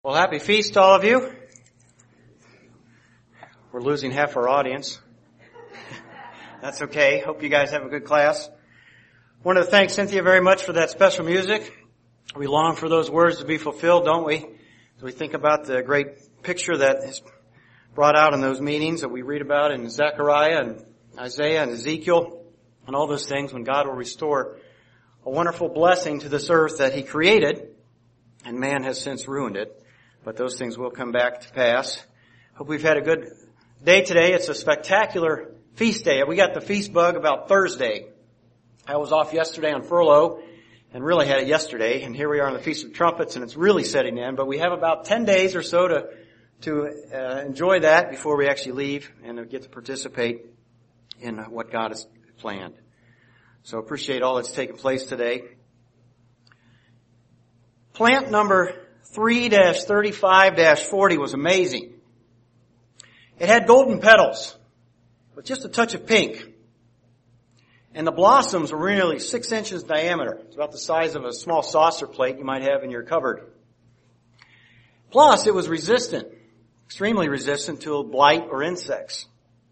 Well, happy feast to all of you. We're losing half our audience. That's okay. Hope you guys have a good class. Wanted to thank Cynthia very much for that special music. We long for those words to be fulfilled, don't we? As we think about the great picture that is brought out in those meetings that we read about in Zechariah and Isaiah and Ezekiel and all those things when God will restore a wonderful blessing to this earth that He created, and man has since ruined it. But those things will come back to pass. Hope we've had a good day today. It's a spectacular feast day. We got the feast bug about Thursday. I was off yesterday on furlough and really had it yesterday. And here we are on the Feast of Trumpets and it's really setting in. But we have about 10 days or so to enjoy that before we actually leave and get to participate in what God has planned. So appreciate all that's taken place today. Plant number 3-35-40 was amazing. It had golden petals with just a touch of pink. And the blossoms were nearly 6 inches diameter. It's about the size of a small saucer plate you might have in your cupboard. Plus, it was resistant, extremely resistant to blight or insects.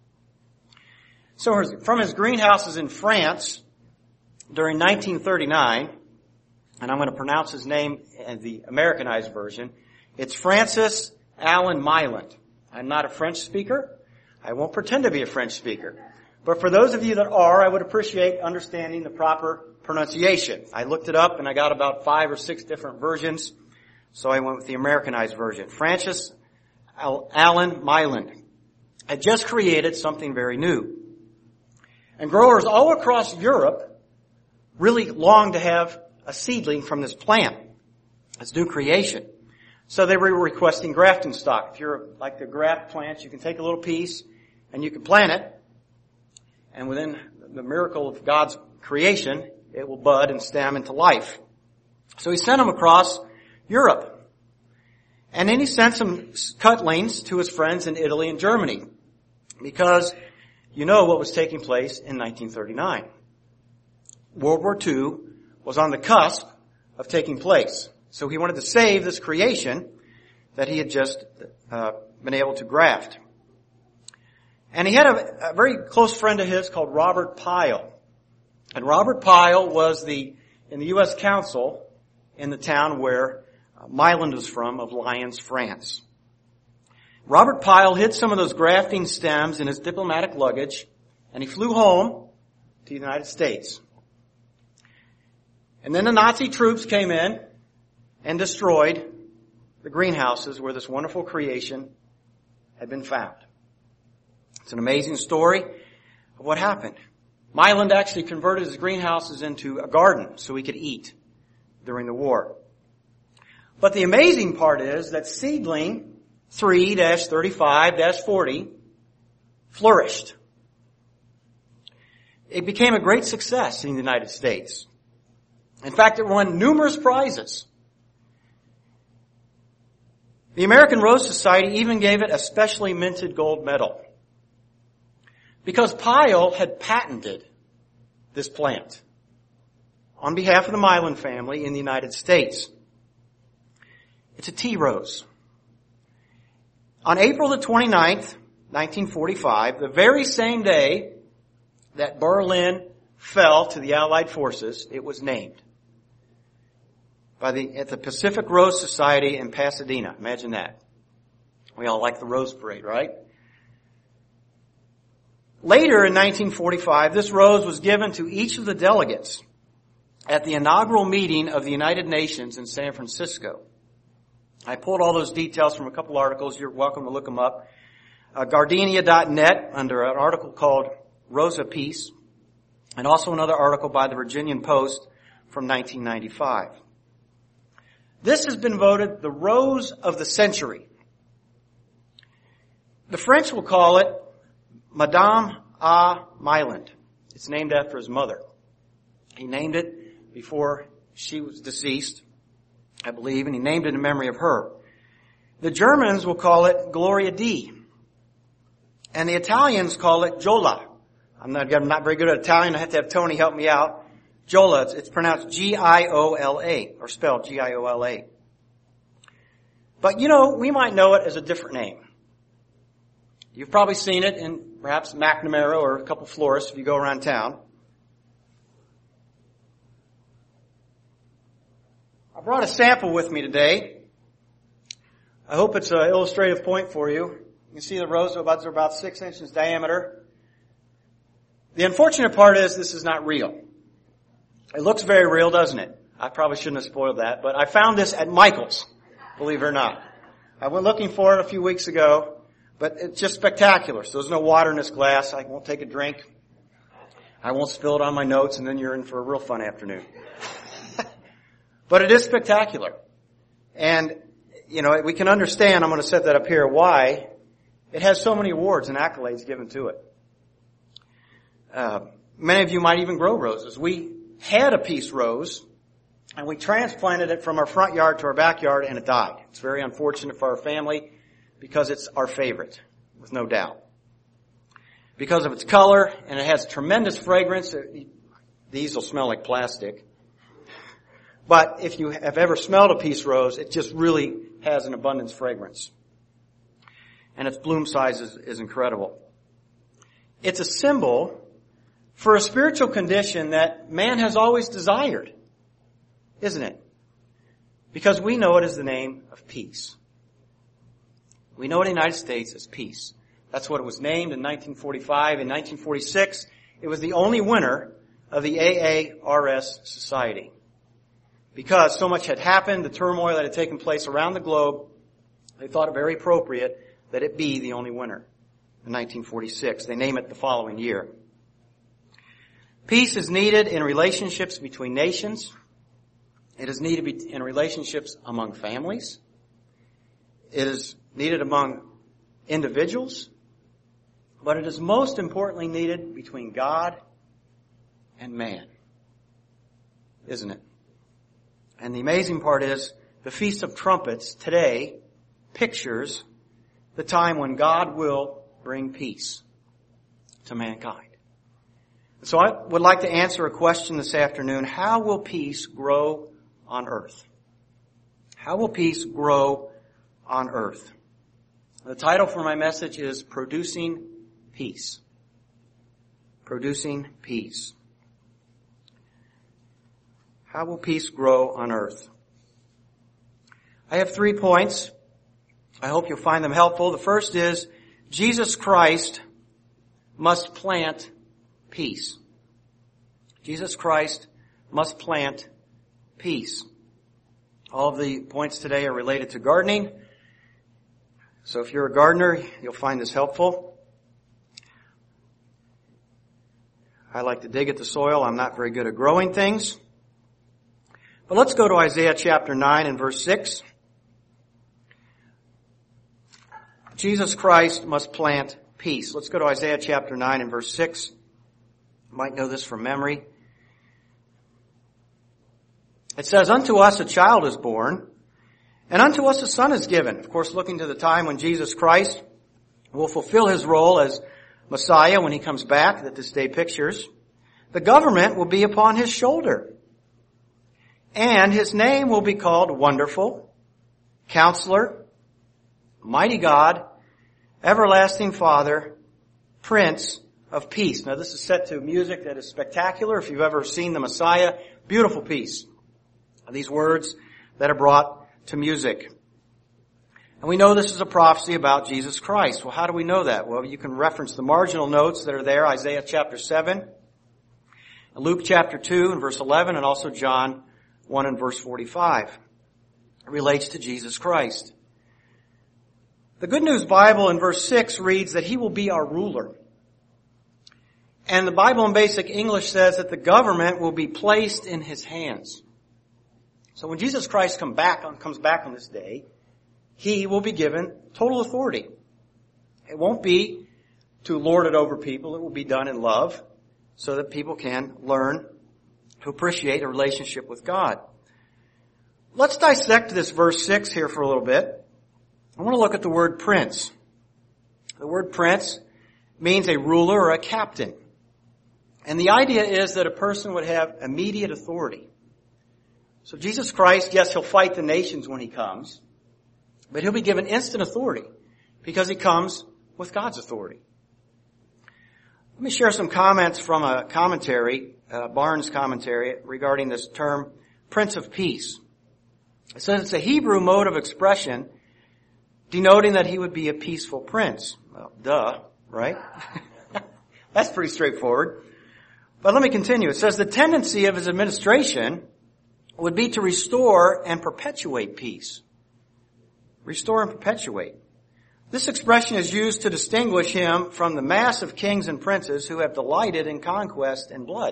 So from his greenhouses in France during 1939, and I'm going to pronounce his name in the Americanized version, it's Francis Allen Myland. I'm not a French speaker. I won't pretend to be a French speaker. But for those of you that are, I would appreciate understanding the proper pronunciation. I looked it up and I got about 5 or 6 different versions, so I went with the Americanized version. Francis Allen Myland had just created something very new. And growers all across Europe really longed to have a seedling from this plant, this new creation. So they were requesting grafting stock. If you're like the graft plants, you can take a little piece and you can plant it. And within the miracle of God's creation, it will bud and stem into life. So he sent them across Europe. And then he sent some cutlings to his friends in Italy and Germany. Because you know what was taking place in 1939. World War II was on the cusp of taking place. So he wanted to save this creation that he had just been able to graft. And he had a very close friend of his called Robert Pyle. And Robert Pyle was in the U.S. Council in the town where Myland was from, of Lyons, France. Robert Pyle hid some of those grafting stems in his diplomatic luggage, and he flew home to the United States. And then the Nazi troops came in and destroyed the greenhouses where this wonderful creation had been found. It's an amazing story of what happened. Myland actually converted his greenhouses into a garden so he could eat during the war. But the amazing part is that seedling 3-35-40 flourished. It became a great success in the United States. In fact, it won numerous prizes. The American Rose Society even gave it a specially minted gold medal. Because Pyle had patented this plant on behalf of the Myland family in the United States. It's a tea rose. On April the 29th, 1945, the very same day that Berlin fell to the Allied forces, it was named at the Pacific Rose Society in Pasadena. Imagine that. We all like the Rose Parade, right? Later in 1945, this rose was given to each of the delegates at the inaugural meeting of the United Nations in San Francisco. I pulled all those details from a couple articles. You're welcome to look them up. Gardenia.net under an article called Rosa Peace, and also another article by the Virginian Post from 1995. This has been voted the Rose of the Century. The French will call it Madame A. Myland. It's named after his mother. He named it before she was deceased, I believe, and he named it in memory of her. The Germans will call it Gloria D. And the Italians call it Giola. I'm not very good at Italian. I have to have Tony help me out. Giola, it's pronounced Giola, or spelled Giola. But we might know it as a different name. You've probably seen it in perhaps McNamara or a couple florists if you go around town. I brought a sample with me today. I hope it's an illustrative point for you. You can see the rosebuds are about 6 inches diameter. The unfortunate part is this is not real. It looks very real, doesn't it? I probably shouldn't have spoiled that, but I found this at Michael's, believe it or not. I went looking for it a few weeks ago, but it's just spectacular. So there's no water in this glass. I won't take a drink. I won't spill it on my notes, and then you're in for a real fun afternoon. But it is spectacular. And, we can understand, I'm going to set that up here, why it has so many awards and accolades given to it. Many of you might even grow roses. We had a peace rose, and we transplanted it from our front yard to our backyard, and it died. It's very unfortunate for our family because it's our favorite, with no doubt. Because of its color, and it has tremendous fragrance. These will smell like plastic. But if you have ever smelled a peace rose, it just really has an abundance fragrance. And its bloom size is incredible. It's a symbol for a spiritual condition that man has always desired, isn't it? Because we know it as the name of peace. We know it in the United States as peace. That's what it was named in 1945. In 1946, it was the only winner of the AARS Society. Because so much had happened, the turmoil that had taken place around the globe, they thought it very appropriate that it be the only winner in 1946. They name it the following year. Peace is needed in relationships between nations. It is needed in relationships among families. It is needed among individuals. But it is most importantly needed between God and man. Isn't it? And the amazing part is, the Feast of Trumpets today pictures the time when God will bring peace to mankind. So I would like to answer a question this afternoon. How will peace grow on earth? How will peace grow on earth? The title for my message is Producing Peace. Producing Peace. How will peace grow on earth? I have 3 points. I hope you'll find them helpful. The first is, Jesus Christ must plant peace. Jesus Christ must plant peace. All of the points today are related to gardening. So if you're a gardener, you'll find this helpful. I like to dig at the soil. I'm not very good at growing things. But let's go to Isaiah chapter 9 and verse 6. Jesus Christ must plant peace. Let's go to Isaiah chapter 9 and verse 6. You might know this from memory. It says, "Unto us a child is born, and unto us a son is given." Of course, looking to the time when Jesus Christ will fulfill his role as Messiah when he comes back, that this day pictures. The government will be upon his shoulder. And his name will be called Wonderful, Counselor, Mighty God, Everlasting Father, Prince of Peace. Now this is set to music that is spectacular. If you've ever seen the Messiah, beautiful piece. These words that are brought to music. And we know this is a prophecy about Jesus Christ. Well, how do we know that? Well, you can reference the marginal notes that are there, Isaiah chapter 7, Luke chapter 2 and verse 11, and also John 1 and verse 45. It relates to Jesus Christ. The Good News Bible in verse 6 reads that he will be our ruler. And the Bible in Basic English says that the government will be placed in his hands. So when Jesus Christ comes back on this day, he will be given total authority. It won't be to lord it over people. It will be done in love so that people can learn to appreciate a relationship with God. Let's dissect this verse 6 here for a little bit. I want to look at the word prince. The word prince means a ruler or a captain. And the idea is that a person would have immediate authority. So Jesus Christ, yes, he'll fight the nations when he comes. But he'll be given instant authority because he comes with God's authority. Let me share some comments from a commentary, Barnes' commentary, regarding this term, Prince of Peace. It says it's a Hebrew mode of expression denoting that he would be a peaceful prince. Well, duh, right? That's pretty straightforward. But let me continue. It says the tendency of his administration would be to restore and perpetuate peace. Restore and perpetuate. This expression is used to distinguish him from the mass of kings and princes who have delighted in conquest and blood.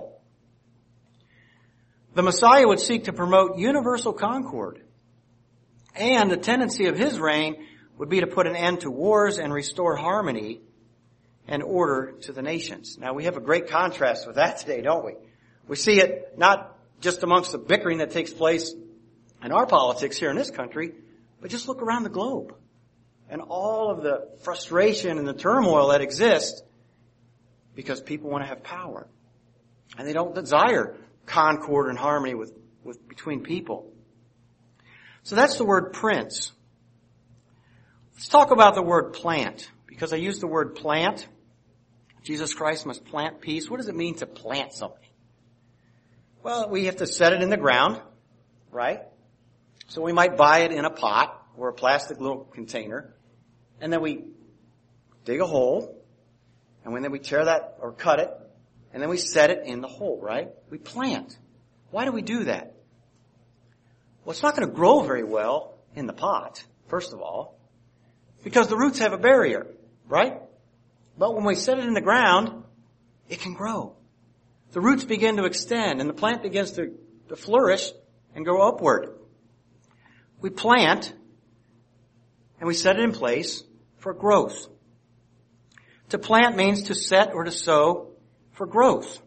The Messiah would seek to promote universal concord, and the tendency of his reign would be to put an end to wars and restore harmony and order to the nations. Now, we have a great contrast with that today, don't we? We see it not just amongst the bickering that takes place in our politics here in this country, but just look around the globe and all of the frustration and the turmoil that exists because people want to have power. And they don't desire concord and harmony between people. So that's the word prince. Let's talk about the word plant, because I use the word plant. Jesus Christ must plant peace. What does it mean to plant something? Well, we have to set it in the ground, right? So we might buy it in a pot or a plastic little container, and then we dig a hole, and then we tear that or cut it, and then we set it in the hole, right? We plant. Why do we do that? Well, it's not going to grow very well in the pot, first of all, because the roots have a barrier, right? But when we set it in the ground, it can grow. The roots begin to extend, and the plant begins to flourish and go upward. We plant, and we set it in place for growth. To plant means to set or to sow for growth.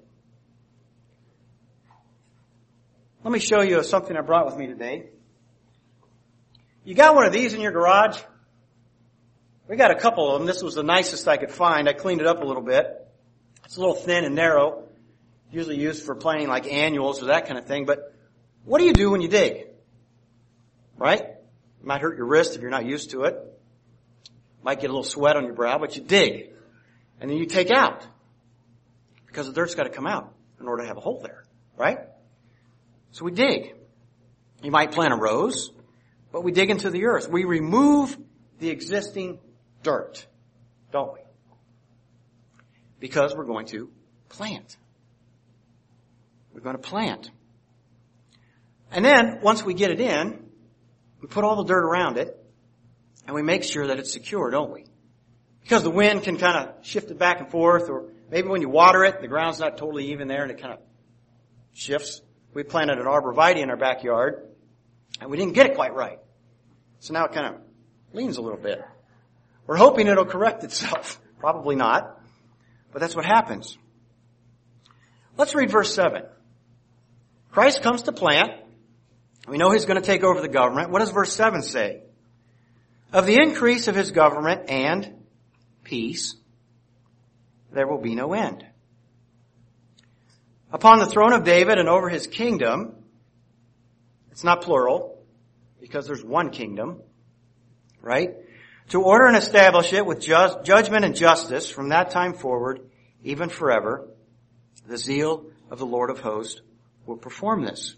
Let me show you something I brought with me today. You got one of these in your garage? We got a couple of them. This was the nicest I could find. I cleaned it up a little bit. It's a little thin and narrow. Usually used for planting like annuals or that kind of thing. But what do you do when you dig? Right? It might hurt your wrist if you're not used to it. Might get a little sweat on your brow, but you dig. And then you take out. Because the dirt's got to come out in order to have a hole there. Right? So we dig. You might plant a rose, but we dig into the earth. We remove the existing dirt, don't we? Because we're going to plant. We're going to plant. And then, once we get it in, we put all the dirt around it, and we make sure that it's secure, don't we? Because the wind can kind of shift it back and forth, or maybe when you water it, the ground's not totally even there, and it kind of shifts. We planted an arborvitae in our backyard, and we didn't get it quite right. So now it kind of leans a little bit. We're hoping it'll correct itself. Probably not. But that's what happens. Let's read verse 7. Christ comes to plant. We know he's going to take over the government. What does verse 7 say? Of the increase of his government and peace, there will be no end. Upon the throne of David and over his kingdom, it's not plural, because there's one kingdom, right? To order and establish it with judgment and justice from that time forward, even forever, the zeal of the Lord of hosts will perform this.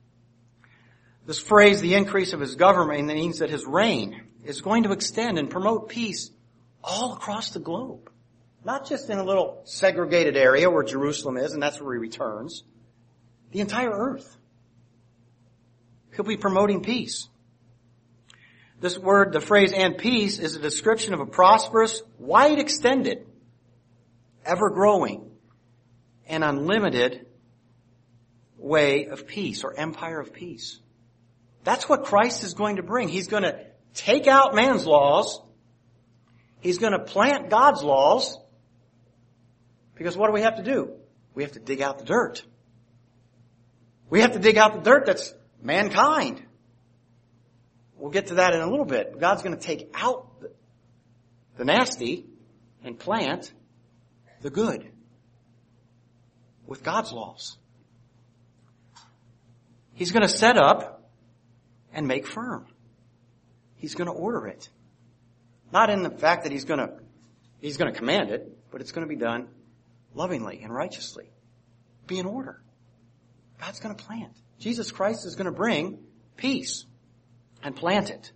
This phrase, the increase of his government, means that his reign is going to extend and promote peace all across the globe. Not just in a little segregated area where Jerusalem is, and that's where he returns. The entire earth. He'll be promoting peace. This word, the phrase "and peace," is a description of a prosperous, wide extended, ever growing, and unlimited way of peace, or empire of peace. That's what Christ is going to bring. He's going to take out man's laws. He's going to plant God's laws. Because what do we have to do? We have to dig out the dirt. We have to dig out the dirt that's mankind. We'll get to that in a little bit. God's going to take out the nasty and plant the good with God's laws. He's going to set up and make firm. He's going to order it. Not in the fact that He's going to command it, but it's going to be done lovingly and righteously. Be in order. God's going to plant. Jesus Christ is going to bring peace and plant it.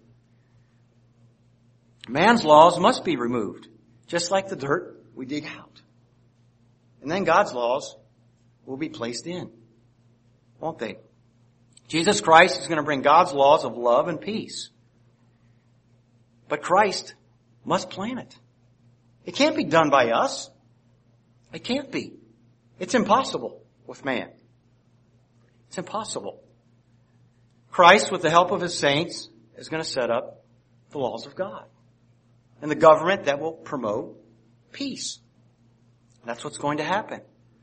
Man's laws must be removed, just like the dirt we dig out. And then God's laws will be placed in, won't they? Jesus Christ is going to bring God's laws of love and peace. But Christ must plant it. It can't be done by us. It can't be. It's impossible with man. It's impossible. Christ, with the help of His saints, is going to set up the laws of God and the government that will promote peace. That's what's going to happen.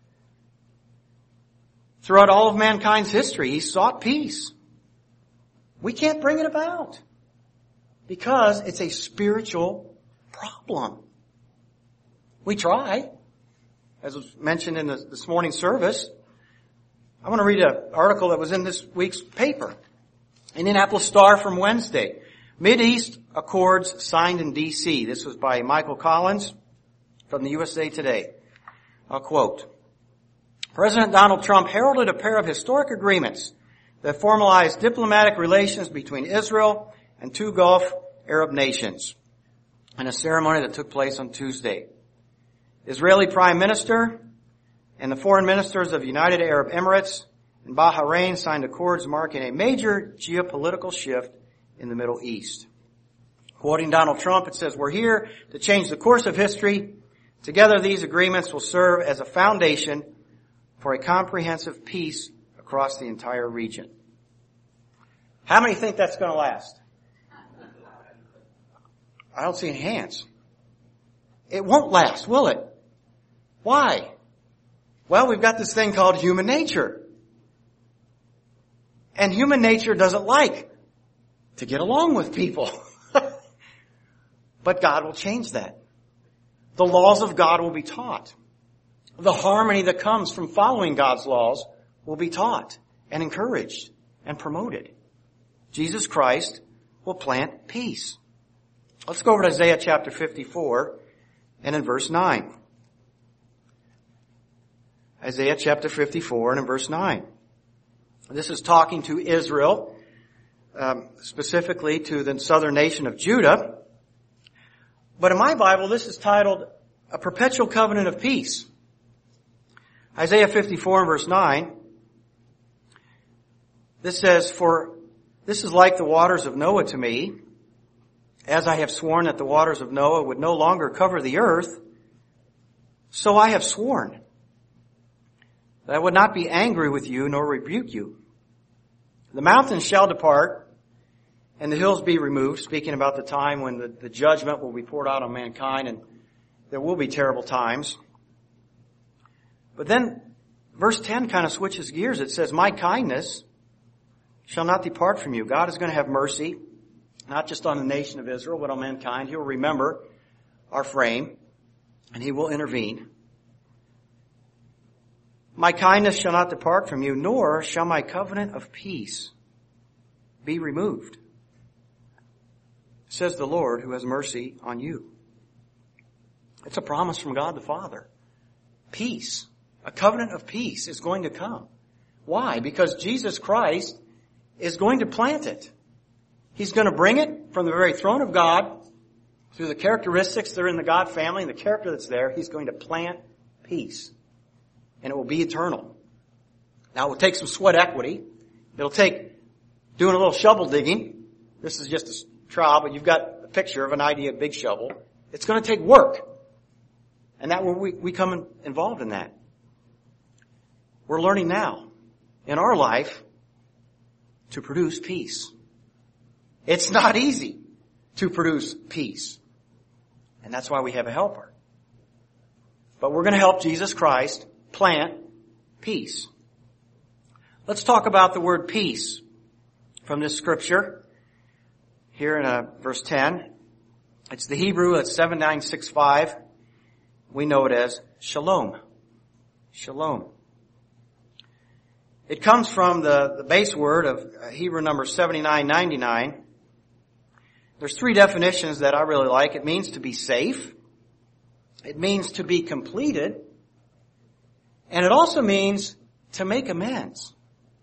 Throughout all of mankind's history, He sought peace. We can't bring it about because it's a spiritual problem. We try. As was mentioned in this morning's service, I want to read an article that was in this week's paper. Indianapolis Star from Wednesday. Mideast Accords signed in D.C. This was by Michael Collins from the USA Today. I'll quote. President Donald Trump heralded a pair of historic agreements that formalized diplomatic relations between Israel and two Gulf Arab nations in a ceremony that took place on Tuesday. The Israeli Prime Minister and the foreign ministers of United Arab Emirates and Bahrain signed accords marking a major geopolitical shift in the Middle East. Quoting Donald Trump, it says, "We're here to change the course of history. Together, these agreements will serve as a foundation for a comprehensive peace across the entire region." How many think that's going to last? I don't see any hands. It won't last, will it? Why? Well, we've got this thing called human nature. And human nature doesn't like to get along with people. But God will change that. The laws of God will be taught. The harmony that comes from following God's laws will be taught and encouraged and promoted. Jesus Christ will plant peace. Let's go over to Isaiah chapter 54 and in verse 9. Isaiah chapter 54 and in verse 9. This is talking to Israel, specifically to the southern nation of Judah. But in my Bible, this is titled A Perpetual Covenant of Peace. Isaiah 54 and verse 9. This says, "For this is like the waters of Noah to me, as I have sworn that the waters of Noah would no longer cover the earth, so I have sworn that I would not be angry with you nor rebuke you. The mountains shall depart and the hills be removed," speaking about the time when the judgment will be poured out on mankind, and there will be terrible times. But then verse 10 kind of switches gears. It says, "My kindness shall not depart from you." God is going to have mercy, not just on the nation of Israel, but on mankind. He will remember our frame, and He will intervene. "My kindness shall not depart from you, nor shall my covenant of peace be removed, says the Lord who has mercy on you." It's a promise from God the Father. Peace, a covenant of peace is going to come. Why? Because Jesus Christ is going to plant it. He's going to bring it from the very throne of God through the characteristics that are in the God family and the character that's there. He's going to plant peace. And it will be eternal. Now, it will take some sweat equity. It'll take doing a little shovel digging. This is just a trowel, but you've got a picture of an idea of a big shovel. It's going to take work. And that we come involved in that. We're learning now in our life to produce peace. It's not easy to produce peace. And that's why we have a helper. But we're going to help Jesus Christ plant peace. Let's talk about the word peace from this scripture. Here in verse 10. It's the Hebrew, it's 7965. We know it as shalom. Shalom. It comes from the base word of Hebrew number 7999. There's three definitions that I really like. It means to be safe. It means to be completed. And it also means to make amends.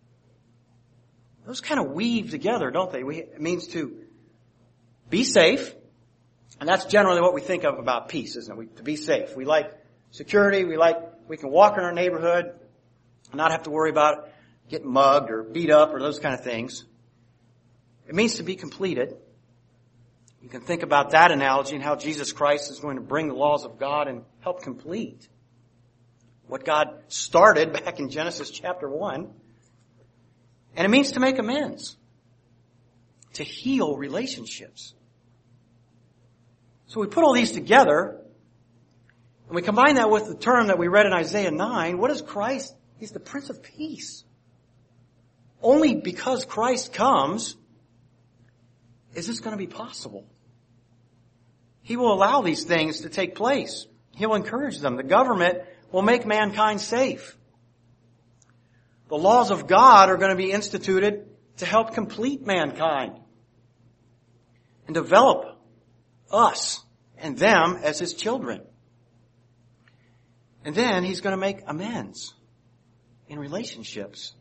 Those kind of weave together, don't they? It means to be safe. And that's generally what we think of about peace, isn't it? To be safe. We like security. We can walk in our neighborhood and not have to worry about getting mugged or beat up or those kind of things. It means to be completed. You can think about that analogy and how Jesus Christ is going to bring the laws of God and help complete what God started back in Genesis chapter 1. And it means to make amends, to heal relationships. So we put all these together, and we combine that with the term that we read in Isaiah 9. What is Christ? He's the Prince of Peace. Only because Christ comes is this going to be possible. He will allow these things to take place. He'll encourage them. The government will make mankind safe. The laws of God are going to be instituted to help complete mankind and develop us and them as His children. And then He's going to make amends in relationships.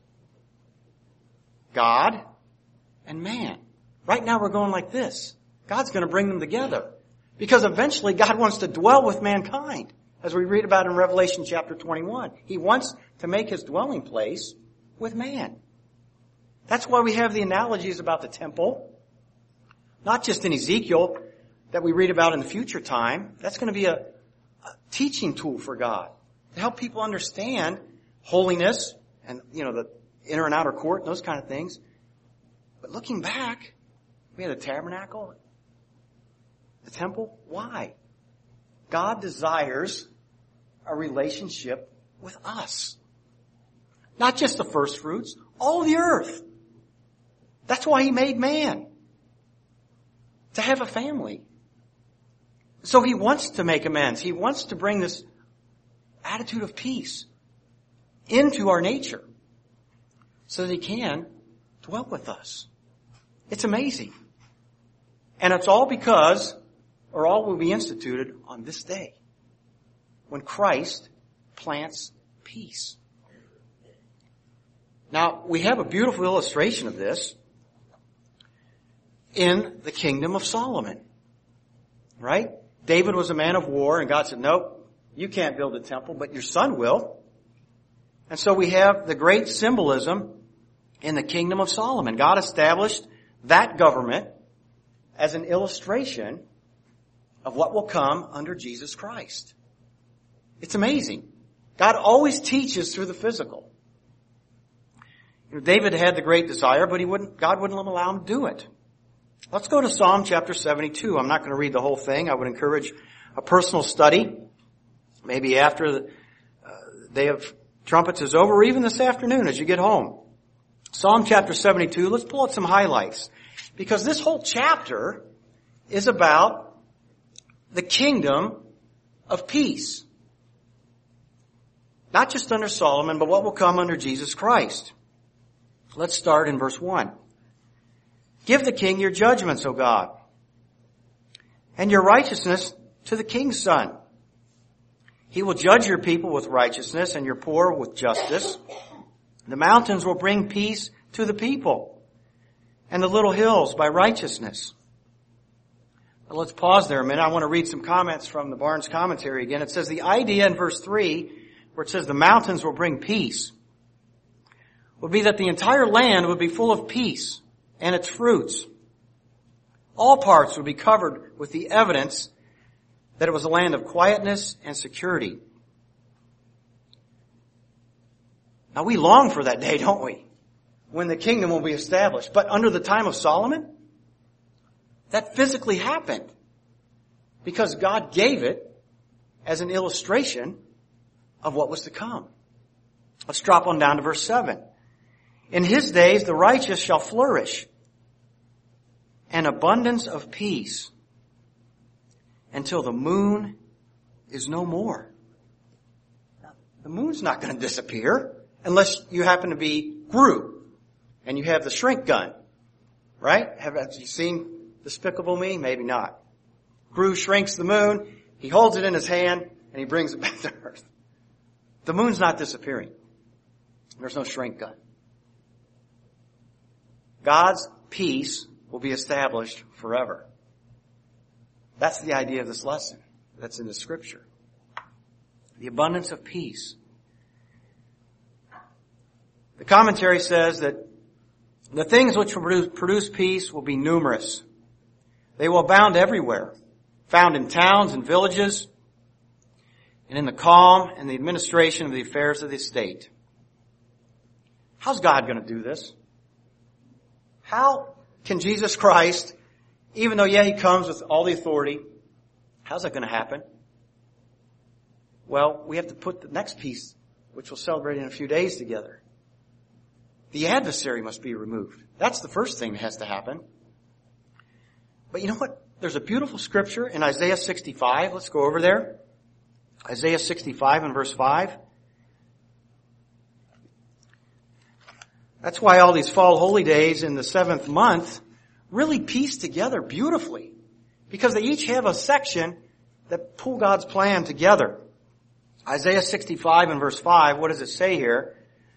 God and man. Right now we're going like this. God's going to bring them together. Because eventually God wants to dwell with mankind. As we read about in Revelation chapter 21. He wants to make His dwelling place with man. That's why we have the analogies about the temple. Not just in Ezekiel that we read about in the future time. That's going to be a teaching tool for God. To help people understand holiness and, the inner and outer court and those kind of things. But looking back, we had the tabernacle, the temple. Why? God desires a relationship with us. Not just the first fruits, all the earth. That's why He made man. To have a family. So He wants to make amends. He wants to bring this attitude of peace into our nature so that He can dwell with us. It's amazing. And it's all because, or all will be instituted on this day, when Christ plants peace. Now, we have a beautiful illustration of this in the kingdom of Solomon. Right? David was a man of war, and God said, nope, you can't build a temple, but your son will. And so we have the great symbolism in the kingdom of Solomon. God established that government as an illustration of what will come under Jesus Christ. It's amazing. God always teaches through the physical. David had the great desire, but God wouldn't allow him to do it. Let's go to Psalm chapter 72. I'm not going to read the whole thing. I would encourage a personal study, maybe after the day of trumpets is over, or even this afternoon as you get home. Psalm chapter 72, let's pull out some highlights. Because this whole chapter is about the kingdom of peace. Not just under Solomon, but what will come under Jesus Christ. Let's start in verse 1. Give the king your judgments, O God, and your righteousness to the king's son. He will judge your people with righteousness and your poor with justice. The mountains will bring peace to the people, and the little hills by righteousness. Now let's pause there a minute. I want to read some comments from the Barnes commentary again. It says the idea in verse 3, where it says the mountains will bring peace, would be that the entire land would be full of peace and its fruits. All parts would be covered with the evidence that it was a land of quietness and security. Now we long for that day, don't we? When the kingdom will be established. But under the time of Solomon, that physically happened. Because God gave it as an illustration of what was to come. Let's drop on down to verse 7. In his days the righteous shall flourish, an abundance of peace, until the moon is no more. Now, the moon's not going to disappear unless you happen to be Groot and you have the shrink gun. Right? Have you seen the Despicable Me? Maybe not. Gru shrinks the moon. He holds it in his hand and he brings it back to earth. The moon's not disappearing. There's no shrink gun. God's peace will be established forever. That's the idea of this lesson that's in the scripture. The abundance of peace. The commentary says that the things which will produce peace will be numerous. They will abound everywhere, found in towns and villages, and in the calm and the administration of the affairs of the state. How's God going to do this? How can Jesus Christ, even though, He comes with all the authority, how's that going to happen? Well, we have to put the next piece, which we'll celebrate in a few days, together. The adversary must be removed. That's the first thing that has to happen. But you know what? There's a beautiful scripture in Isaiah 65. Let's go over there. Isaiah 65 and verse 5. That's why all these fall holy days in the 7th month really piece together beautifully. Because they each have a section that pull God's plan together. Isaiah 65 and verse 5, what does it say here?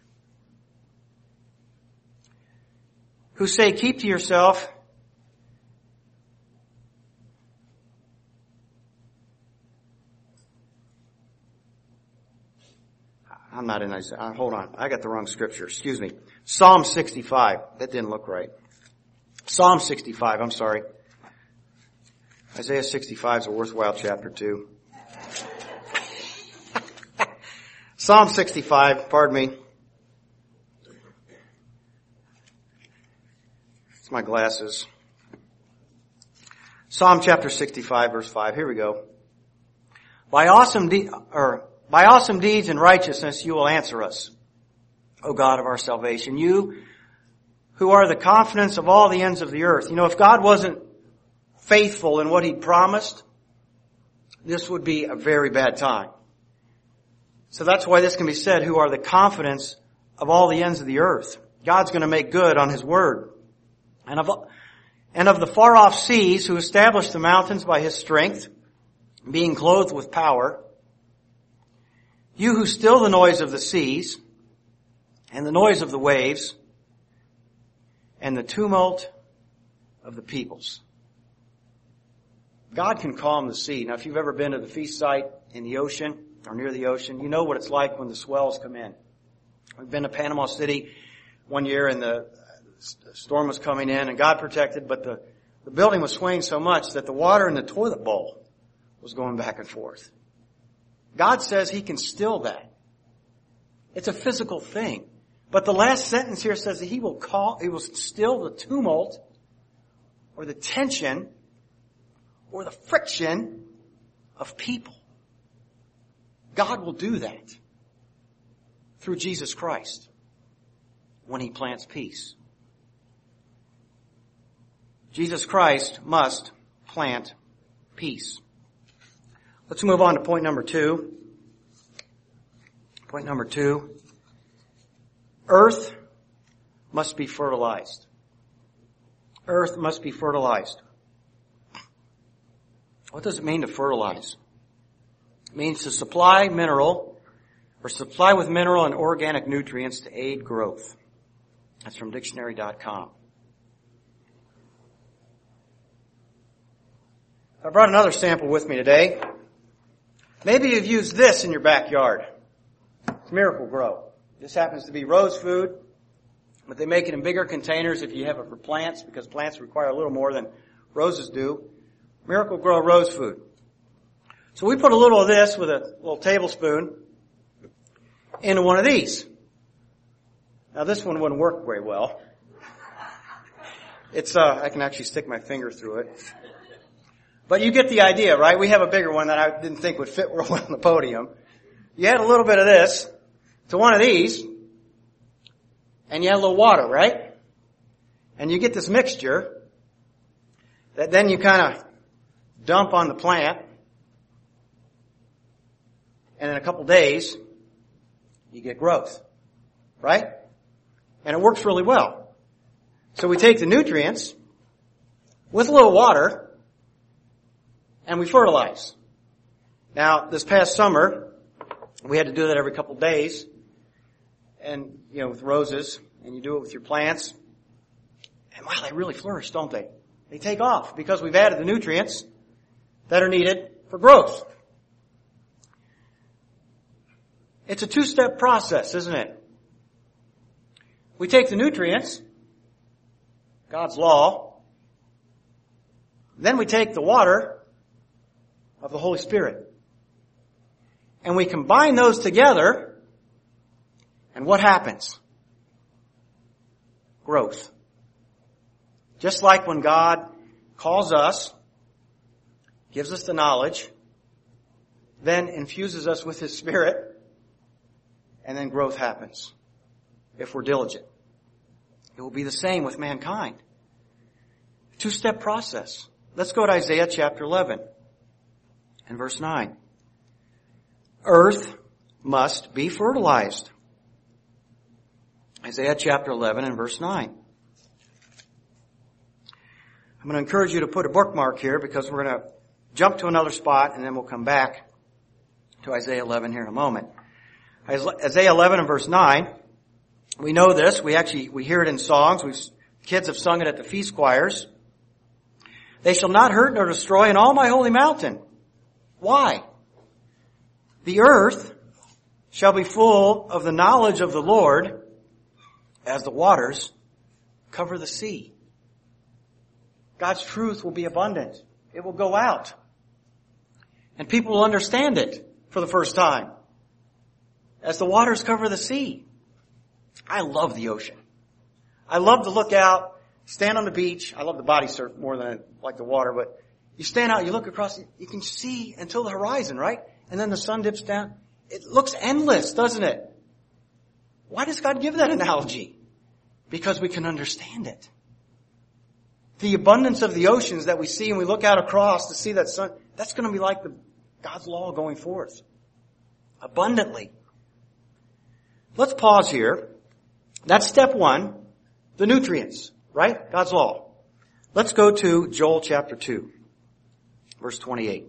Who say, keep to yourself I'm not in Isaiah. Hold on. I got the wrong scripture. Excuse me. Psalm 65. That didn't look right. Psalm 65. I'm sorry. Isaiah 65 is a worthwhile chapter too. Psalm 65. Pardon me. It's my glasses. Psalm chapter 65 verse 5. Here we go. By awesome deeds and righteousness you will answer us, O God of our salvation. You who are the confidence of all the ends of the earth. You know, if God wasn't faithful in what He promised, this would be a very bad time. So that's why this can be said, who are the confidence of all the ends of the earth. God's going to make good on His word. And of the far off seas, who established the mountains by His strength, being clothed with power. You who still the noise of the seas, and the noise of the waves, and the tumult of the peoples. God can calm the sea. Now, if you've ever been to the feast site in the ocean, or near the ocean, you know what it's like when the swells come in. We've been to Panama City one year, and the storm was coming in, and God protected, but the building was swaying so much that the water in the toilet bowl was going back and forth. God says He can still that. It's a physical thing. But the last sentence here says that He will still the tumult, or the tension, or the friction of people. God will do that through Jesus Christ when He plants peace. Jesus Christ must plant peace. Let's move on to point number 2. Point number 2. Earth must be fertilized. Earth must be fertilized. What does it mean to fertilize? It means to supply with mineral and organic nutrients to aid growth. That's from dictionary.com. I brought another sample with me today. Maybe you've used this in your backyard. It's Miracle Grow. This happens to be rose food, but they make it in bigger containers if you have it for plants, because plants require a little more than roses do. Miracle Grow rose food. So we put a little of this with a little tablespoon into one of these. Now this one wouldn't work very well. I can actually stick my finger through it. But you get the idea, right? We have a bigger one that I didn't think would fit real well on the podium. You add a little bit of this to one of these, and you add a little water, right? And you get this mixture that then you kind of dump on the plant, and in a couple days, you get growth, right? And it works really well. So we take the nutrients with a little water, and we fertilize. Now, this past summer, we had to do that every couple of days, and, with roses, and you do it with your plants. And wow, they really flourish, don't they? They take off because we've added the nutrients that are needed for growth. It's a two-step process, isn't it? We take the nutrients, God's law, then we take the water of the Holy Spirit, and we combine those together, and what happens? Growth. Just like when God calls us, gives us the knowledge, then infuses us with His Spirit, and then growth happens if we're diligent. It will be the same with mankind. Two-step process. Let's go to Isaiah chapter 11 and verse 9. Earth must be fertilized. Isaiah chapter 11 and verse 9. I'm going to encourage you to put a bookmark here because we're going to jump to another spot and then we'll come back to Isaiah 11 here in a moment. Isaiah 11 and verse 9. We know this. We hear it in songs. Kids have sung it at the feast choirs. They shall not hurt nor destroy in all my holy mountain. Why? The earth shall be full of the knowledge of the Lord as the waters cover the sea. God's truth will be abundant. It will go out. And people will understand it for the first time as the waters cover the sea. I love the ocean. I love to look out, stand on the beach. I love the body surf more than I like the water, but you stand out, you look across, you can see until the horizon, right? And then the sun dips down. It looks endless, doesn't it? Why does God give that analogy? Because we can understand it. The abundance of the oceans that we see and we look out across to see that sun, that's going to be like God's law going forth. Abundantly. Let's pause here. That's step one, the nutrients, right? God's law. Let's go to Joel chapter 2, verse 28.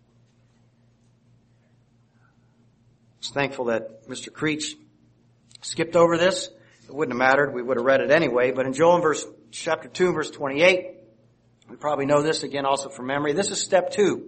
I was thankful that Mr. Creech skipped over this. It wouldn't have mattered. We would have read it anyway. But in Joel chapter 2, verse 28, we probably know this again also from memory. This is step 2.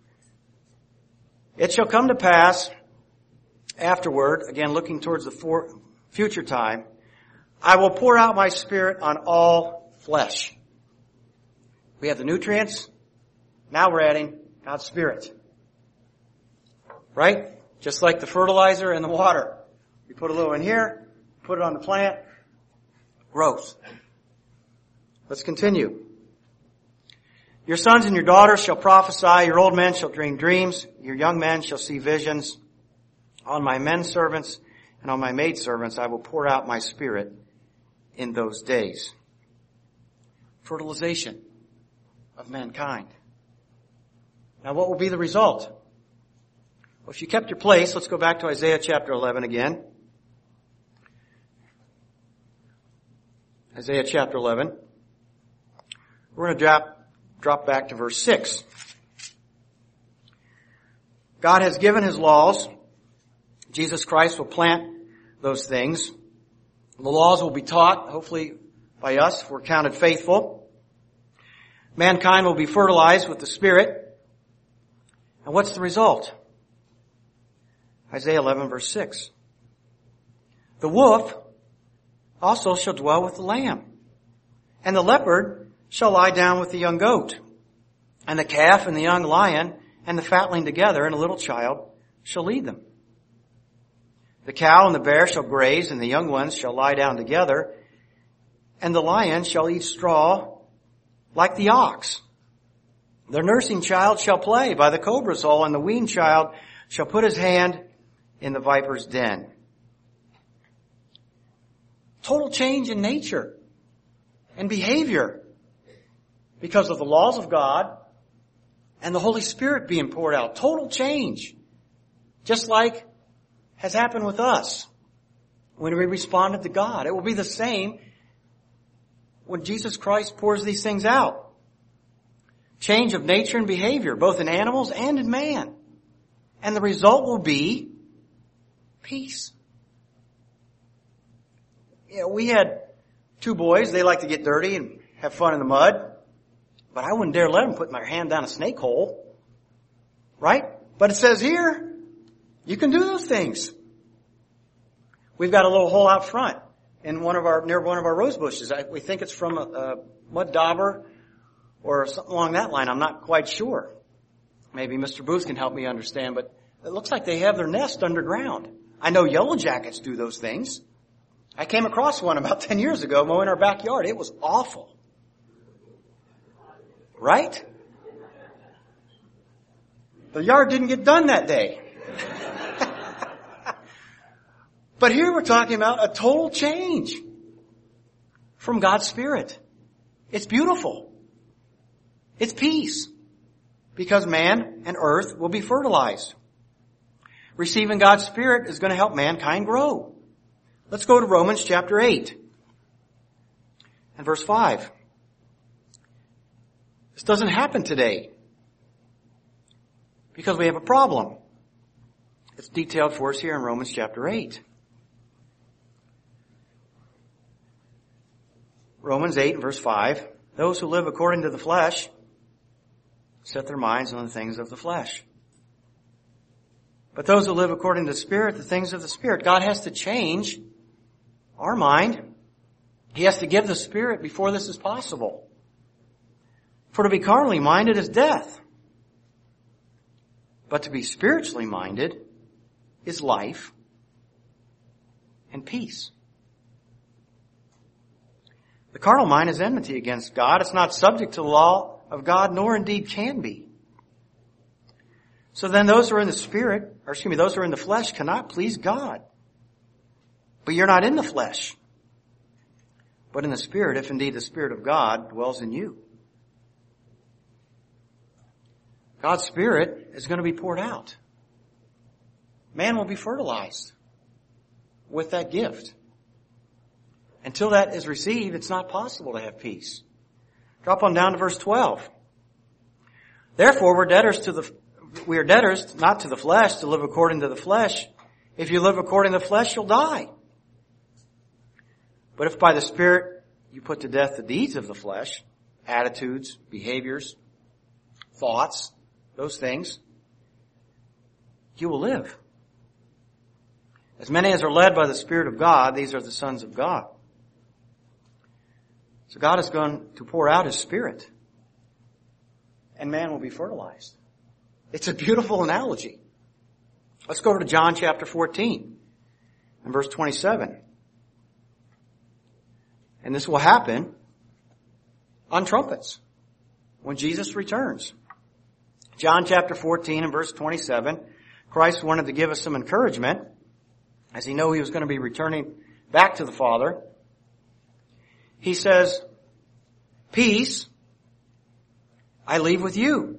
It shall come to pass afterward, again looking towards the future time, I will pour out my Spirit on all flesh. We have the nutrients. Now we're adding God's Spirit. Right? Just like the fertilizer and the water. We put a little in here, put it on the plant, growth. Let's continue. Your sons and your daughters shall prophesy, your old men shall dream dreams, your young men shall see visions. On my men servants and on my maid servants I will pour out my Spirit in those days. Fertilization of mankind. Now what will be the result? Well, if you kept your place, let's go back to Isaiah chapter 11 again. Isaiah chapter 11. We're going to drop back to verse 6. God has given His laws. Jesus Christ will plant those things. The laws will be taught, hopefully by us, if we're counted faithful. Mankind will be fertilized with the Spirit. And what's the result? Isaiah 11 verse 6. The wolf also shall dwell with the lamb, and the leopard shall lie down with the young goat, and the calf and the young lion and the fatling together, and a little child shall lead them. The cow and the bear shall graze, and the young ones shall lie down together, and the lion shall eat straw like the ox. Their nursing child shall play by the cobra's hole, and the weaned child shall put his hand in the viper's den. Total change in nature and behavior because of the laws of God and the Holy Spirit being poured out. Total change. Just like has happened with us when we responded to God. It will be the same when Jesus Christ pours these things out. change of nature and behavior, both in animals and in man. And the result will be peace. We had 2 boys. They like to get dirty and have fun in the mud. But I wouldn't dare let them put my hand down a snake hole. Right? But it says here, you can do those things. We've got a little hole out front in near one of our rose bushes. We think it's from a mud dauber or something along that line. I'm not quite sure. Maybe Mr. Booth can help me understand, but it looks like they have their nest underground. I know yellow jackets do those things. I came across one about 10 years ago mowing our backyard. It was awful. Right? The yard didn't get done that day. But here we're talking about a total change from God's Spirit. It's beautiful. It's peace. Because man and earth will be fertilized. Receiving God's Spirit is going to help mankind grow. Let's go to Romans chapter 8 and verse 5. This doesn't happen today because we have a problem. It's detailed for us here in Romans chapter 8. Romans 8 and verse 5. Those who live according to the flesh set their minds on the things of the flesh. But those who live according to the Spirit, the things of the Spirit. God has to change our mind. He has to give the Spirit before this is possible. For to be carnally minded is death. But to be spiritually minded is life and peace. The carnal mind is enmity against God. It's not subject to the law of God, nor indeed can be. So then those who are in the Spirit, those who are in the flesh cannot please God. But you're not in the flesh, but in the Spirit, if indeed the Spirit of God dwells in you. God's Spirit is going to be poured out. Man will be fertilized with that gift. Until that is received, it's not possible to have peace. Drop on down to verse 12. Therefore, we are debtors not to the flesh to live according to the flesh. If you live according to the flesh, you'll die. But if by the Spirit you put to death the deeds of the flesh, attitudes, behaviors, thoughts, those things, you will live. As many as are led by the Spirit of God, these are the sons of God. So God is going to pour out His Spirit, and man will be fertilized. It's a beautiful analogy. Let's go over to John chapter 14 and verse 27. And this will happen on trumpets when Jesus returns. John chapter 14 and verse 27. Christ wanted to give us some encouragement as He knew He was going to be returning back to the Father. He says, peace I leave with you.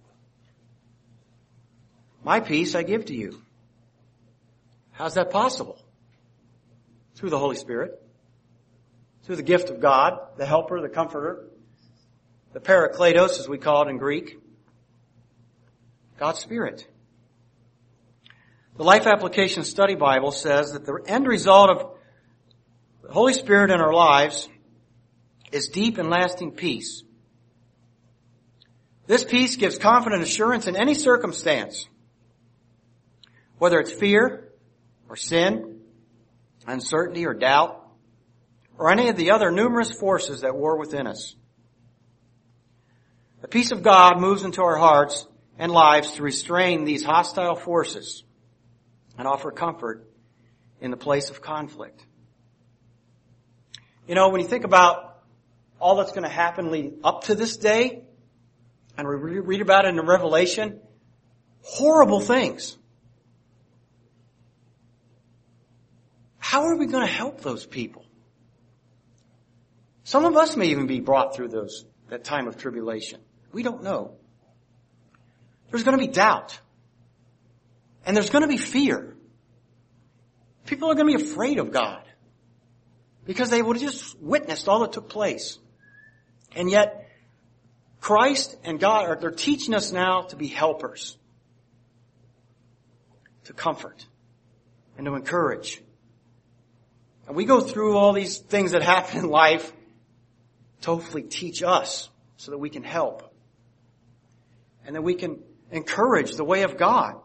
My peace I give to you. How's that possible? Through the Holy Spirit. Through the gift of God, the helper, the comforter, the parakletos as we call it in Greek. God's Spirit. The Life Application Study Bible says that the end result of the Holy Spirit in our lives is deep and lasting peace. This peace gives confident assurance in any circumstance, whether it's fear or sin, uncertainty or doubt, or any of the other numerous forces that war within us. The peace of God moves into our hearts and lives to restrain these hostile forces and offer comfort in the place of conflict. You know, when you think about all that's going to happen leading up to this day, and we read about it in the Revelation, horrible things. How are we going to help those people? Some of us may even be brought through that time of tribulation. We don't know. There's going to be doubt. And there's going to be fear. People are going to be afraid of God because they would have just witnessed all that took place. And yet, Christ and God, they're teaching us now to be helpers, to comfort, and to encourage. And we go through all these things that happen in life to hopefully teach us so that we can help. And that we can encourage the way of God.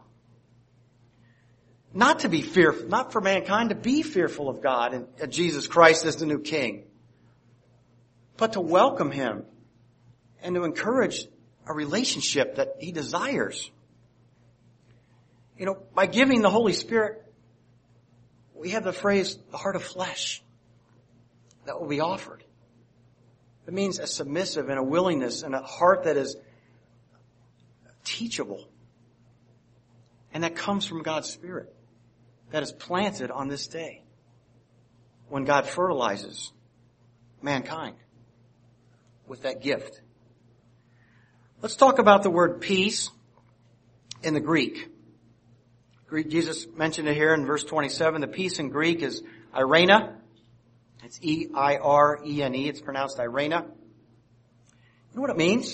Not to be fearful, not for mankind to be fearful of God and Jesus Christ as the new King. But to welcome Him and to encourage a relationship that He desires. You know, by giving the Holy Spirit, we have the phrase, the heart of flesh, that will be offered. It means a submissive and a willingness and a heart that is teachable. And that comes from God's Spirit that is planted on this day when God fertilizes mankind with that gift. Let's talk about the word peace in the Greek. Jesus mentioned it here in verse 27. The peace in Greek is eirene. It's E-I-R-E-N-E. It's pronounced eirene. You know what it means?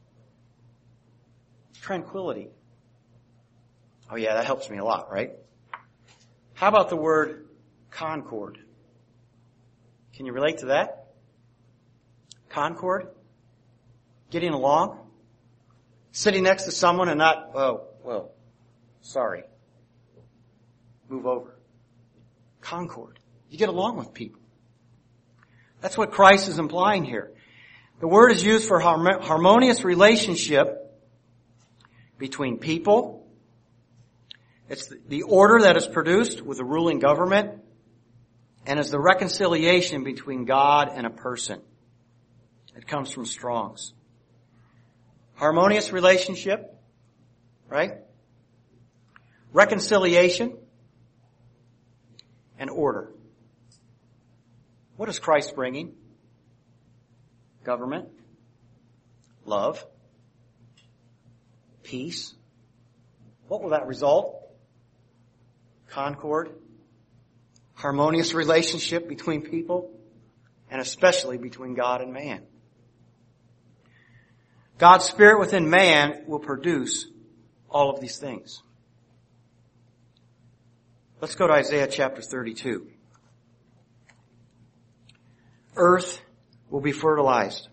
Tranquility. Oh yeah, that helps me a lot, right? How about the word concord? Can you relate to that? Concord? Getting along? Sitting next to someone and not, sorry. Move over. Concord. You get along with people. That's what Christ is implying here. The word is used for harmonious relationship between people. It's the order that is produced with a ruling government, and is the reconciliation between God and a person. It comes from Strong's. Harmonious relationship, right? Reconciliation and order. What is Christ bringing? Government, love, peace. What will that result? Concord, harmonious relationship between people, and especially between God and man. God's Spirit within man will produce all of these things. Let's go to Isaiah chapter 32. Earth will be fertilized.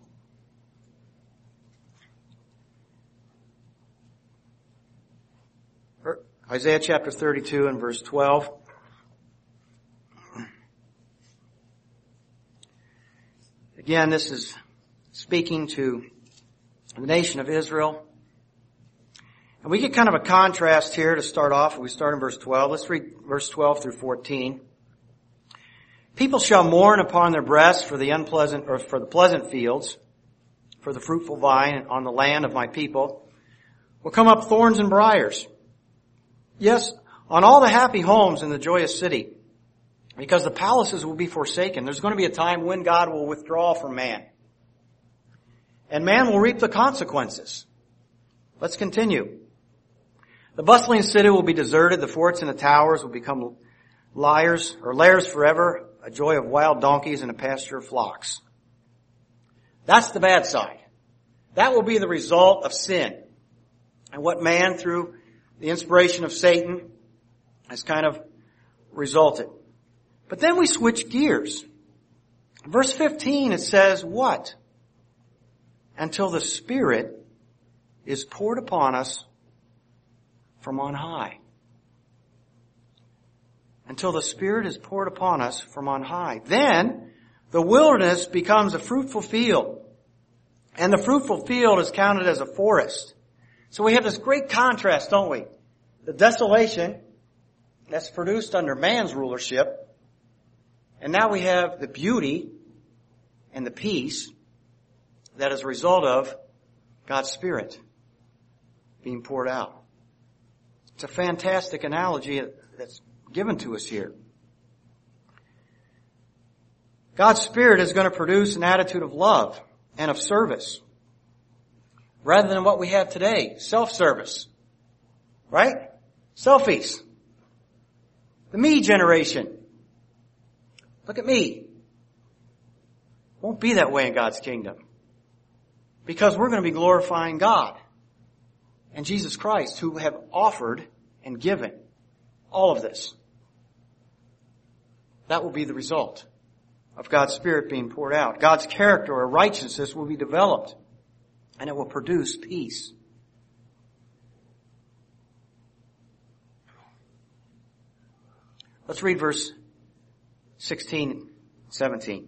Isaiah chapter 32 and verse 12. Again, this is speaking to the nation of Israel. And we get kind of a contrast here to start off. We start in verse 12. Let's read verse 12 through 14. People shall mourn upon their breasts for the unpleasant, or for the pleasant fields, for the fruitful vine on the land of my people. Will come up thorns and briars. Yes, on all the happy homes in the joyous city, because the palaces will be forsaken. There's going to be a time when God will withdraw from man. And man will reap the consequences. Let's continue. The bustling city will be deserted. The forts and the towers will become lairs forever, a joy of wild donkeys and a pasture of flocks. That's the bad side. That will be the result of sin. And what man, through the inspiration of Satan, has kind of resulted. But then we switch gears. Verse 15, it says what? Until the Spirit is poured upon us from on high. Until the Spirit is poured upon us from on high. Then the wilderness becomes a fruitful field. And the fruitful field is counted as a forest. So we have this great contrast, don't we? The desolation that's produced under man's rulership. And now we have the beauty and the peace that is a result of God's Spirit being poured out. It's a fantastic analogy that's given to us here. God's Spirit is going to produce an attitude of love and of service rather than what we have today, self-service. Right? Selfies. The me generation. Look at me. Won't be that way in God's kingdom. Because we're going to be glorifying God and Jesus Christ, who have offered and given all of this. That will be the result of God's Spirit being poured out. God's character or righteousness will be developed, and it will produce peace. Let's read verse 16, 17.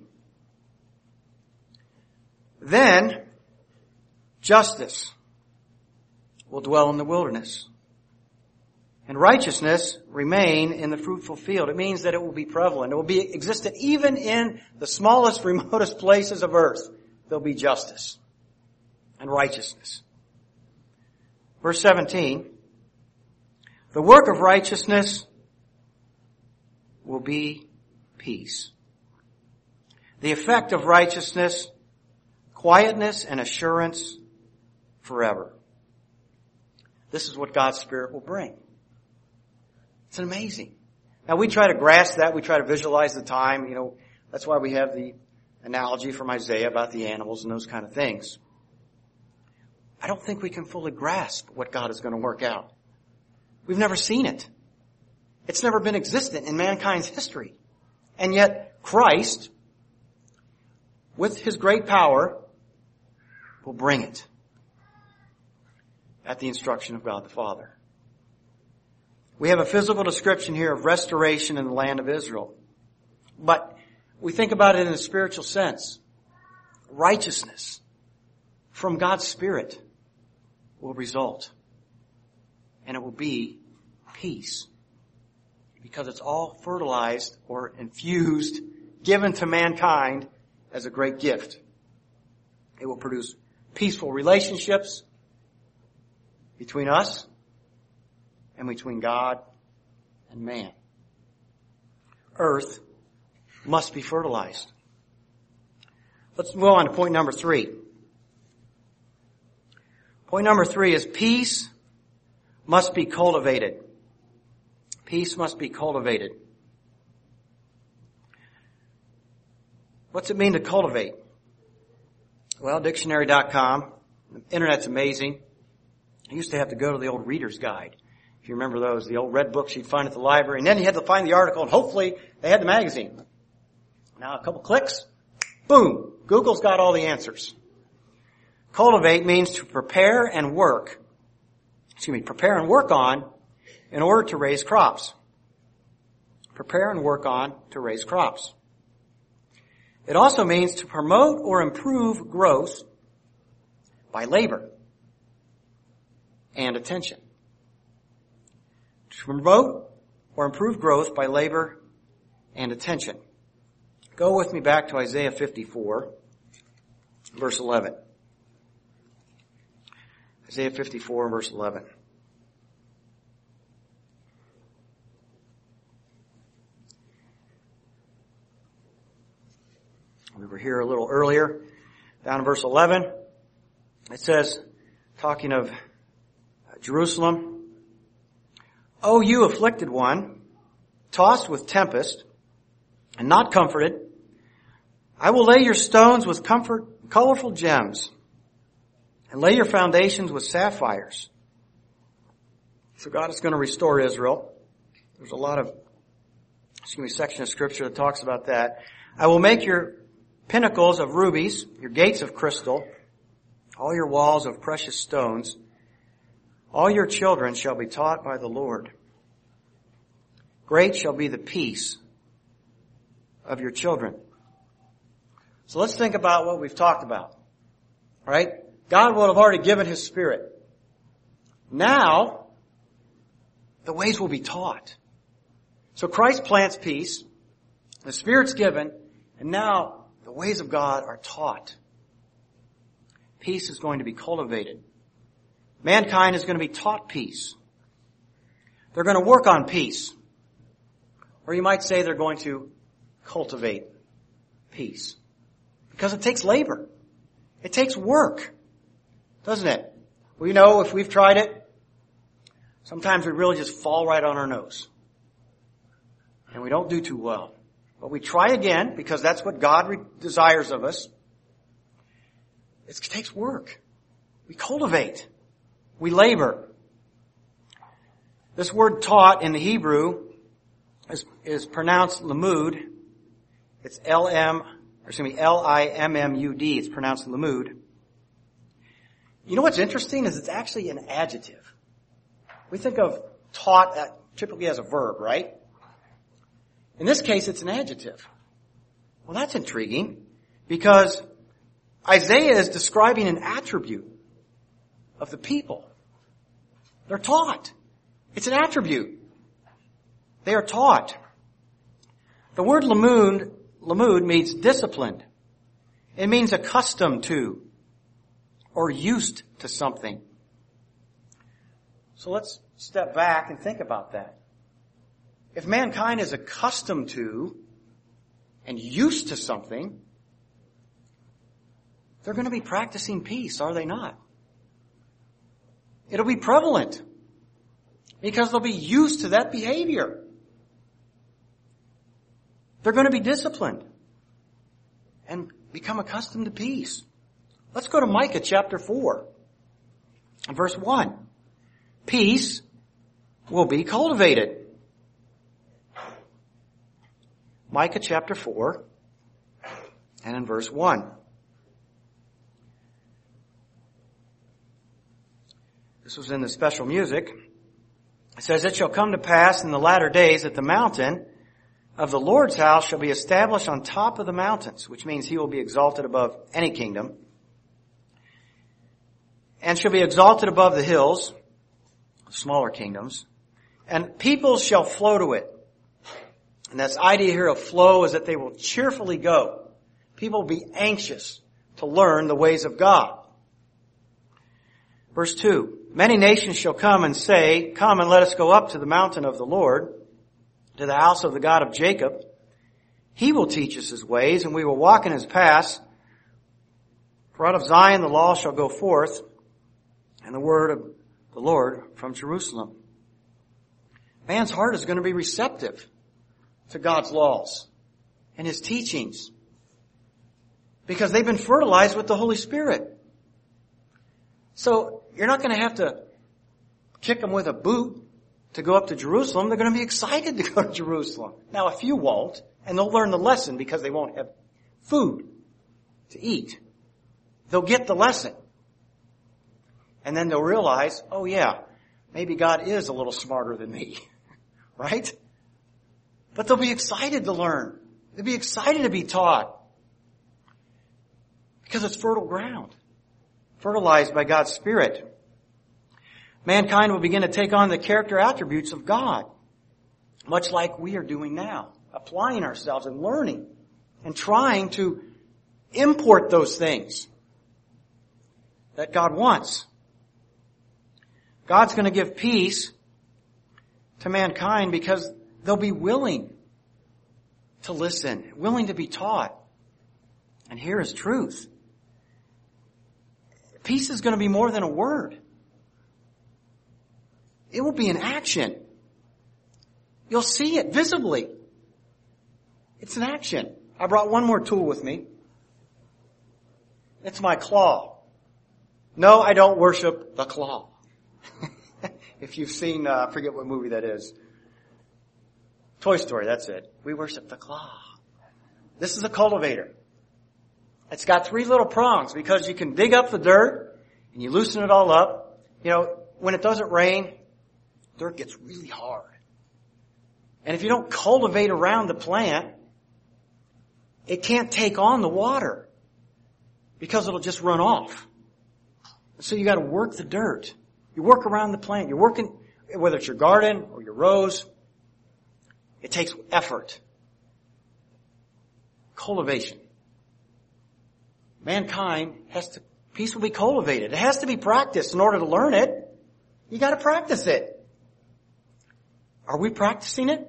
Then justice will dwell in the wilderness, and righteousness remain in the fruitful field. It means that it will be prevalent. It will be existent even in the smallest, remotest places of earth. There'll be justice and righteousness. Verse 17. The work of righteousness will be peace. The effect of righteousness, quietness and assurance forever. This is what God's Spirit will bring. It's amazing. Now we try to grasp that. We try to visualize the time. That's why we have the analogy from Isaiah about the animals and those kind of things. I don't think we can fully grasp what God is going to work out. We've never seen it. It's never been existent in mankind's history. And yet Christ, with His great power, will bring it at the instruction of God the Father. We have a physical description here of restoration in the land of Israel. But we think about it in a spiritual sense. Righteousness from God's Spirit will result. And it will be peace. Because it's all fertilized or infused, given to mankind as a great gift. It will produce peaceful relationships between us and between God and man. Earth must be fertilized. Let's move on to point number 3. Point number 3 is peace must be cultivated. Peace must be cultivated. What's it mean to cultivate? Well, dictionary.com, the internet's amazing. I used to have to go to the old Reader's Guide. If you remember those, the old red books you'd find at the library. And then you had to find the article, and hopefully they had the magazine. Now a couple clicks, boom, Google's got all the answers. Cultivate means to prepare and work on in order to raise crops. Prepare and work on to raise crops. It also means to promote or improve growth by labor and attention. To promote or improve growth by labor and attention. Go with me back to Isaiah 54, verse 11. Isaiah 54, verse 11. We were here a little earlier, down in verse 11. It says, talking of Jerusalem, O you afflicted one, tossed with tempest, and not comforted, I will lay your stones with colorful gems, and lay your foundations with sapphires. So God is going to restore Israel. There's a lot of, section of scripture that talks about that. I will make your pinnacles of rubies, your gates of crystal, all your walls of precious stones. All your children shall be taught by the Lord. Great shall be the peace of your children. So let's think about what we've talked about. Right? God will have already given His Spirit. Now, the ways will be taught. So Christ plants peace, the Spirit's given, and now the ways of God are taught. Peace is going to be cultivated. Mankind is going to be taught peace. They're going to work on peace. Or you might say they're going to cultivate peace. Because it takes labor. It takes work. Doesn't it? We know if we've tried it, sometimes we really just fall right on our nose. And we don't do too well. But we try again because that's what God desires of us. It takes work. We cultivate. We labor. This word taught in the Hebrew is pronounced limud. It's L-I-M-M-U-D. It's pronounced limud. You know what's interesting is it's actually an adjective. We think of taught typically as a verb, right? In this case, it's an adjective. Well, that's intriguing because Isaiah is describing an attribute of the people. They're taught. It's an attribute. They are taught. The word limud means disciplined. It means accustomed to or used to something. So let's step back and think about that. If mankind is accustomed to and used to something, they're going to be practicing peace, are they not? It'll be prevalent because they'll be used to that behavior. They're going to be disciplined and become accustomed to peace. Let's go to Micah chapter 4 and verse 1. Peace will be cultivated. Micah chapter 4 and in verse 1. This was in the special music. It says, "It shall come to pass in the latter days that the mountain of the Lord's house shall be established on top of the mountains," which means he will be exalted above any kingdom, "and shall be exalted above the hills," smaller kingdoms, "and peoples shall flow to it." And this idea here of flow is that they will cheerfully go. People will be anxious to learn the ways of God. Verse 2, "Many nations shall come and say, Come and let us go up to the mountain of the Lord, to the house of the God of Jacob. He will teach us his ways, and we will walk in his paths. For out of Zion the law shall go forth, and the word of the Lord from Jerusalem." Man's heart is going to be receptive to God's laws and his teachings because they've been fertilized with the Holy Spirit. So you're not going to have to kick them with a boot to go up to Jerusalem. They're going to be excited to go to Jerusalem. Now, a few won't, and they'll learn the lesson because they won't have food to eat. They'll get the lesson. And then they'll realize, oh yeah, maybe God is a little smarter than me. Right? But they'll be excited to learn. They'll be excited to be taught. Because it's fertile ground. Fertilized by God's Spirit. Mankind will begin to take on the character attributes of God. Much like we are doing now. Applying ourselves and learning. And trying to import those things that God wants. God's going to give peace to mankind because they'll be willing to listen, willing to be taught, and hear his truth. Peace is going to be more than a word. It will be an action. You'll see it visibly. It's an action. I brought one more tool with me. It's my claw. No, I don't worship the claw. If you've seen, I forget what movie that is. Toy Story, that's it. We worship the claw. This is a cultivator. It's got 3 little prongs because you can dig up the dirt and you loosen it all up. You know, when it doesn't rain, dirt gets really hard. And if you don't cultivate around the plant, it can't take on the water because it'll just run off. So you got to work the dirt. You work around the plant. You're working, whether it's your garden or your rose. It takes effort. Cultivation. Mankind peace will be cultivated. It has to be practiced in order to learn it. You got to practice it. Are we practicing it?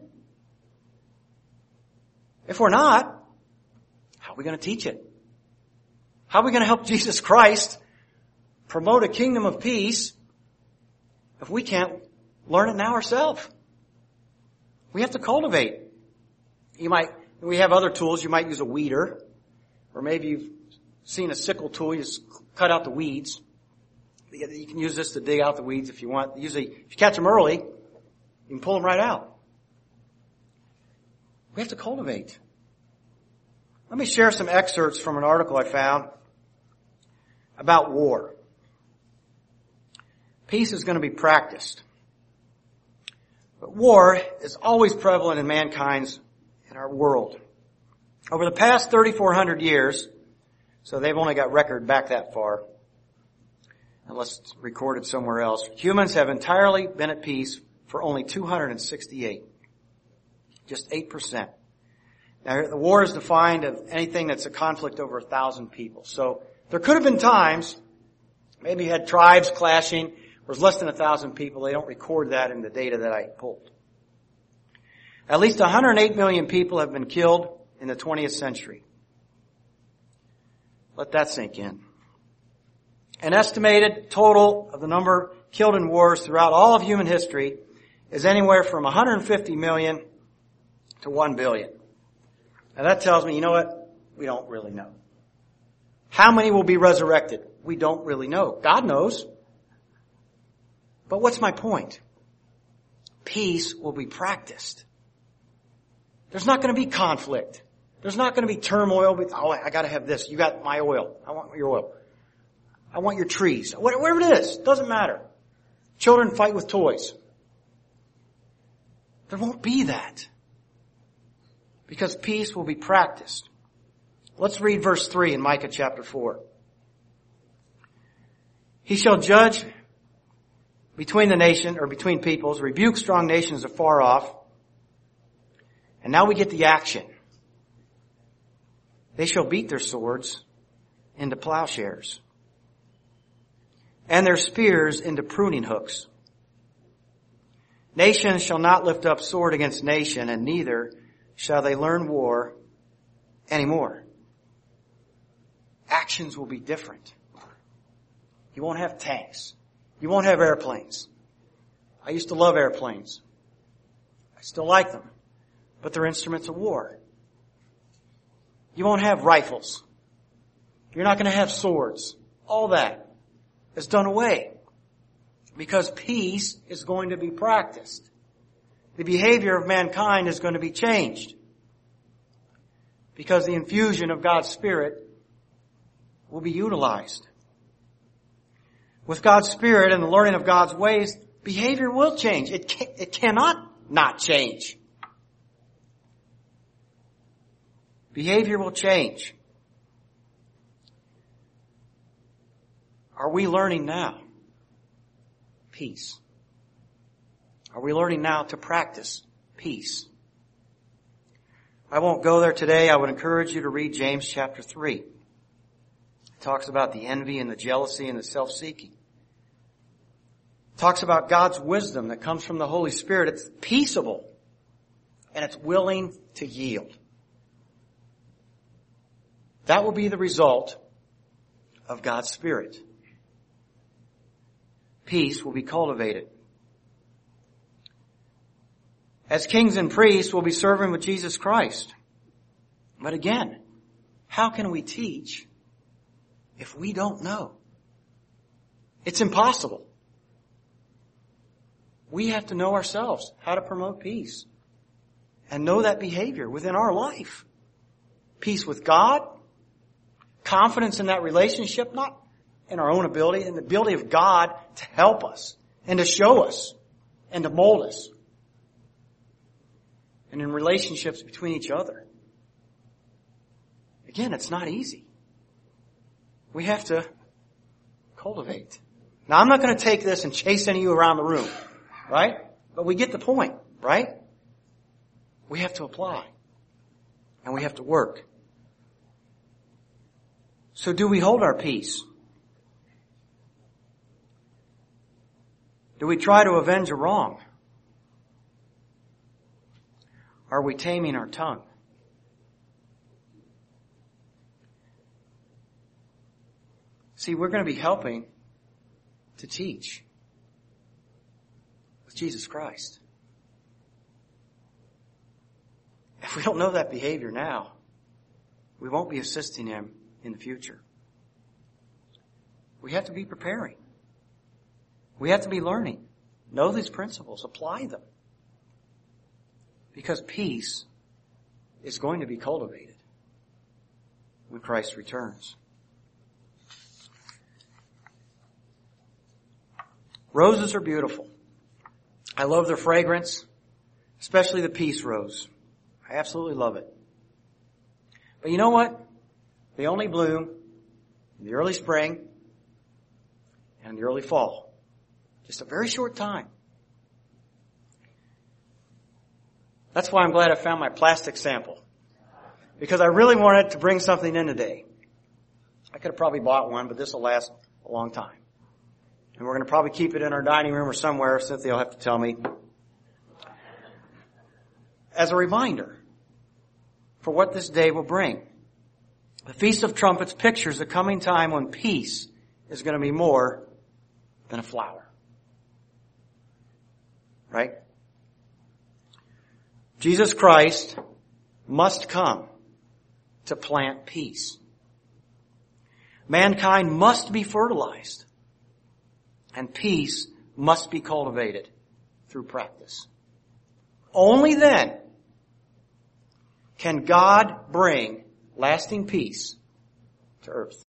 If we're not, how are we going to teach it? How are we going to help Jesus Christ promote a kingdom of peace if we can't learn it now ourselves? We have to cultivate. We have other tools. You might use a weeder, or maybe you've seen a sickle tool. You cut out the weeds. You can use this to dig out the weeds if you want. Usually, if you catch them early, you can pull them right out. We have to cultivate. Let me share some excerpts from an article I found about war. Peace is going to be practiced. But war is always prevalent in in our world. Over the past 3,400 years, so they've only got record back that far, unless it's recorded somewhere else, humans have entirely been at peace for only 268. Just 8%. Now, the war is defined of anything that's a conflict over 1,000 people. So there could have been times, maybe you had tribes clashing, there was less than 1,000 people. They don't record that in the data that I pulled. At least 108 million people have been killed in the 20th century. Let that sink in. An estimated total of the number killed in wars throughout all of human history is anywhere from 150 million to 1 billion. Now that tells me, you know what? We don't really know. How many will be resurrected? We don't really know. God knows. But what's my point? Peace will be practiced. There's not going to be conflict. There's not going to be turmoil. I got to have this. You got my oil. I want your oil. I want your trees. Whatever it is, doesn't matter. Children fight with toys. There won't be that. Because peace will be practiced. Let's read verse 3 in Micah chapter 4. He shall judge between between peoples, rebuke strong nations afar off. And now we get the action. They shall beat their swords into plowshares, and their spears into pruning hooks. Nation shall not lift up sword against nation, and neither shall they learn war anymore. Actions will be different. You won't have tanks. You won't have airplanes. I used to love airplanes. I still like them. But they're instruments of war. You won't have rifles. You're not going to have swords. All that is done away. Because peace is going to be practiced. The behavior of mankind is going to be changed. Because the infusion of God's Spirit will be utilized. With God's Spirit and the learning of God's ways, behavior will change. It cannot not change. Behavior will change. Are we learning now? Peace. Are we learning now to practice peace? I won't go there today. I would encourage you to read James chapter 3. It talks about the envy and the jealousy and the self-seeking. It talks about God's wisdom that comes from the Holy Spirit. It's peaceable and it's willing to yield. That will be the result of God's Spirit. Peace will be cultivated. As kings and priests, we'll be serving with Jesus Christ. But again, how can we teach if we don't know? It's impossible. We have to know ourselves how to promote peace and know that behavior within our life. Peace with God, confidence in that relationship, not in our own ability, in the ability of God to help us and to show us and to mold us. And in relationships between each other. Again, it's not easy. We have to cultivate. Now, I'm not going to take this and chase any of you around the room, right? But we get the point, right? We have to apply. And we have to work. So do we hold our peace? Do we try to avenge a wrong? Are we taming our tongue? See, we're going to be helping to teach with Jesus Christ. If we don't know that behavior now, we won't be assisting Him in the future. We have to be preparing. We have to be learning. Know these principles. Apply them. Because peace is going to be cultivated when Christ returns. Roses are beautiful. I love their fragrance, especially the peace rose. I absolutely love it. But you know what? They only bloom in the early spring and the early fall. Just a very short time. That's why I'm glad I found my plastic sample. Because I really wanted to bring something in today. I could have probably bought one, but this will last a long time. And we're going to probably keep it in our dining room or somewhere. Cynthia will have to tell me. As a reminder for what this day will bring. The Feast of Trumpets pictures the coming time when peace is going to be more than a flower. Right? Jesus Christ must come to plant peace. Mankind must be fertilized. And peace must be cultivated through practice. Only then can God bring lasting peace to earth.